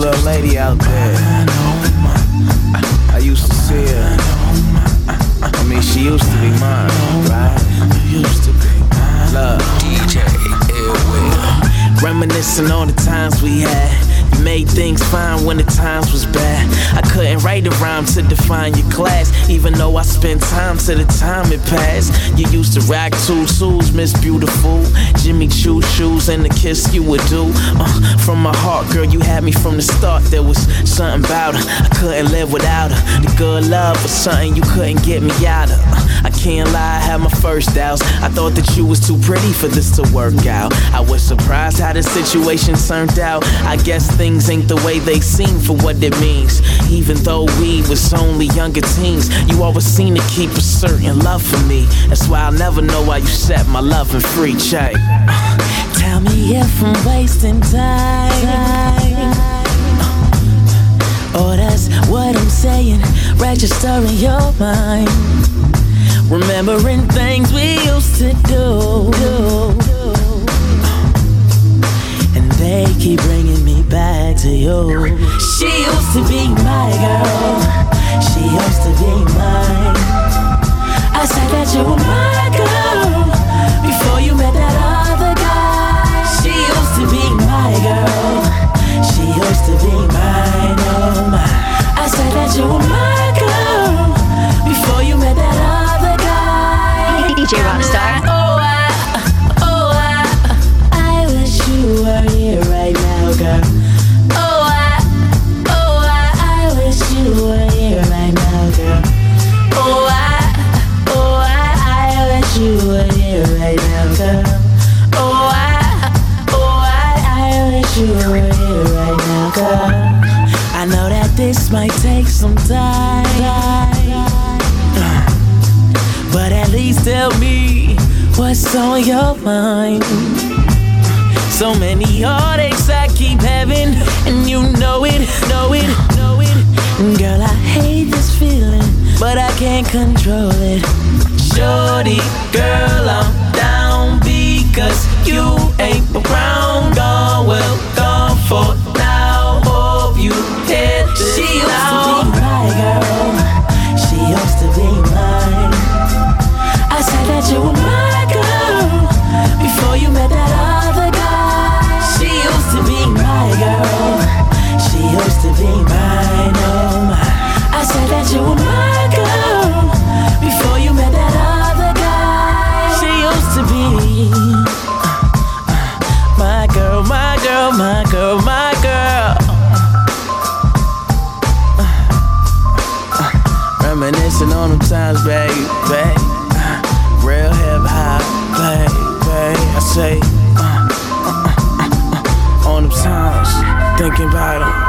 little lady out there. I used to see her. I mean, she used to be mine, right? Used to be mine. Love. DJ Airway. Reminiscing on the times we had. You made things fine when the times was bad. I couldn't write a rhyme to define your class, even though I spent time to the time it passed. You used to rock tutus, Miss Beautiful, Jimmy Choo shoes, and the kiss you would do. From my heart, girl, you had me from the start. There was something about her, I couldn't live without her. The good love was something you couldn't get me out of. I can't lie, I had my first doubts. I thought that you was too pretty for this to work out. I was surprised how the situation turned out. I guess things ain't the way they seem for what it means. Even though we was only younger teens, you always seem to keep a certain love for me. That's why I'll never know why you set my loving free. Check. Tell me if I'm wasting time, or that's what I'm saying, register in your mind. Remembering things we used to do, and they keep bringing me back to you. She used to be my girl, she used to be mine. I said that you were my girl before you met that other guy. She used to be my girl, she used to be mine, oh my. I said that you were my girl before you met that other guy. DJ Rockstar. I wish you were here right now, girl. I wish you were here right now, girl. I wish you were here right now, girl. I wish you were here right now, girl. I know that this might take some time, but at least tell me what's on your mind. So many heartaches I keep having, and you know it. Girl, I hate this feeling, but I can't control it. Shorty, girl, I'm down because you ain't around. Gone, well, gone for now. Hope you hit this. She used to be my girl, she used to be mine. I said that you were my girl before you met that other guy. She used to be my girl, she used to be mine, oh my. I said that you were my girl before you met that other guy. She used to be my girl, my girl, my girl, my girl. Reminiscing on them times, baby. Real hip hop, baby. I say, on them times, thinking about them.